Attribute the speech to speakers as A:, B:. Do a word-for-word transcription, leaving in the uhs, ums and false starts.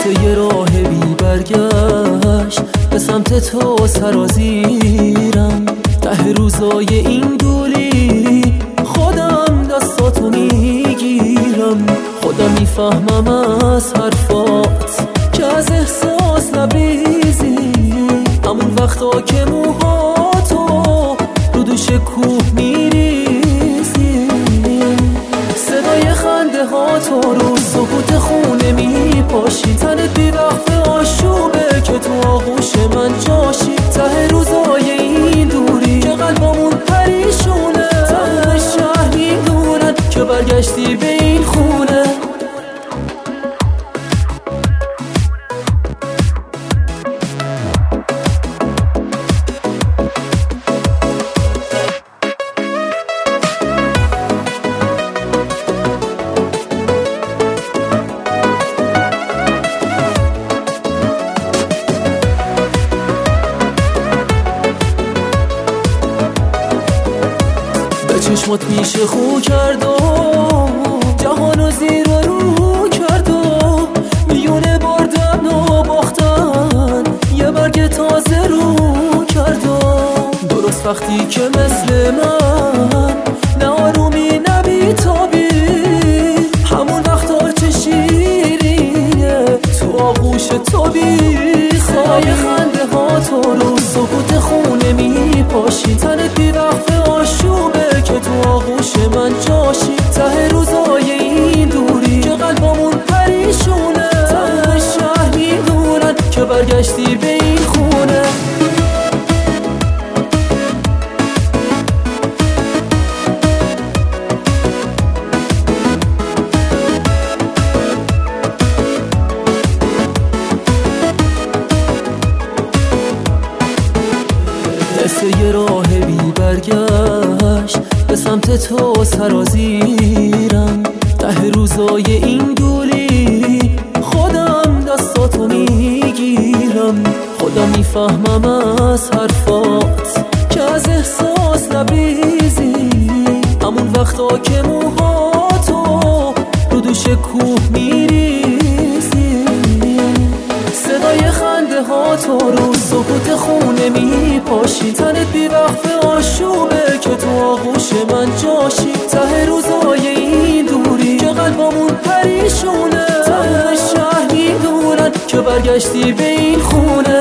A: قصه یه راه بی برگشت به سمت تو سرازیرم. ته روزای این دوری خودم دستاتو میگیرم. خودم میفهمم از حرفات که از احساس لبریزی. همون وقتا که موهاتو رو دوش کوه میریزی. صدای خنده ها تو رو سکوت خونه میپاشی. تنت بی وقت آشوبه که تو آغوش من جاشی. ته روزای این دوری که قلبمون پریشونه. تمام شهر میدونن که برگشتی به این خونه. چشمات میشه خو کرد و جهانو زیر و رو کرد و میونه بردن و باختن یه برگ تازه رو کرد و درست وقتی که مثل من نه آرومی نه بیتابی. همون وقتا چه شیرینه تو آغوش تو بی خوابی. خنده ها تو رو سکوت خونه میپاشی. تنت بی وقت آشوبه که تو آغوش من جاشی. ته روزای این دوری که قلبمون پریشونه. تمام شهر میدونن که برگشتی به این خونه. قصه یه راه بی برگشت به سمت تو سرازیرم. ته روزای این دوری خودم دستاتو میگیرم. خودم میفهمم از حرفات که از احساس لبریزی. همون وقتا که موهاتو رو دوش کوه میریزی. صدای خنده ها تو رو سکوت خونه میپاشی. تنت بی وقت آشوبه که تو آغوش من جاشی. ته روزای این دوری که قلبمون پریشونه. تمام شهر میدونن که برگشتی به این خونه.